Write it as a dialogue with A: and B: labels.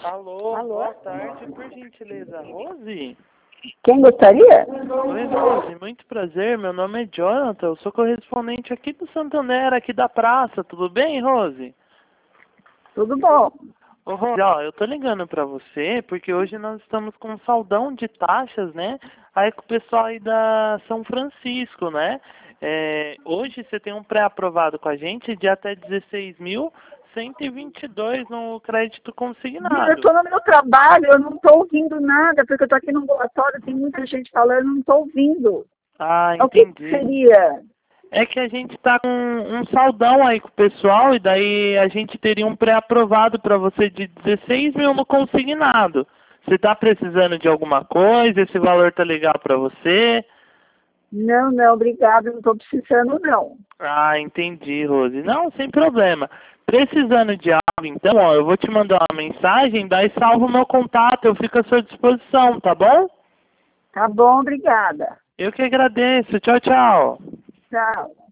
A: Alô,
B: Alô?
A: boa tarde, por gentileza, Rose?
B: Quem gostaria?
A: Oi, Rose, muito prazer, meu nome é Jonathan, eu sou correspondente aqui do Santander, aqui da praça, tudo bem, Rose?
B: Tudo bom?
A: Ô, Rose, ó, eu tô ligando pra você porque hoje nós estamos com um saldão de taxas, né? Aí com o pessoal aí da São Francisco, né? Hoje você tem um pré-aprovado com a gente de até 16.122 no crédito
B: Eu
A: consignado.
B: estou no meu trabalho, eu não estou ouvindo nada, porque eu estou aqui no ambulatório, tem muita gente falando, eu não estou ouvindo.
A: Ah,
B: O que
A: entendi.
B: seria?
A: É que a gente tá com um saldão aí com o pessoal e daí a gente teria um pré-aprovado para você de 16 mil no consignado. Você tá precisando de alguma coisa? Esse valor tá legal para você?
B: Não, não, obrigado, não estou precisando, não.
A: Ah, entendi, Rose. Não, sem problema. Precisando de algo, então, ó, eu vou te mandar uma mensagem, daí salvo o meu contato, eu fico à sua disposição, tá bom?
B: Tá bom, obrigada.
A: Eu que agradeço. Tchau, tchau.
B: Tchau.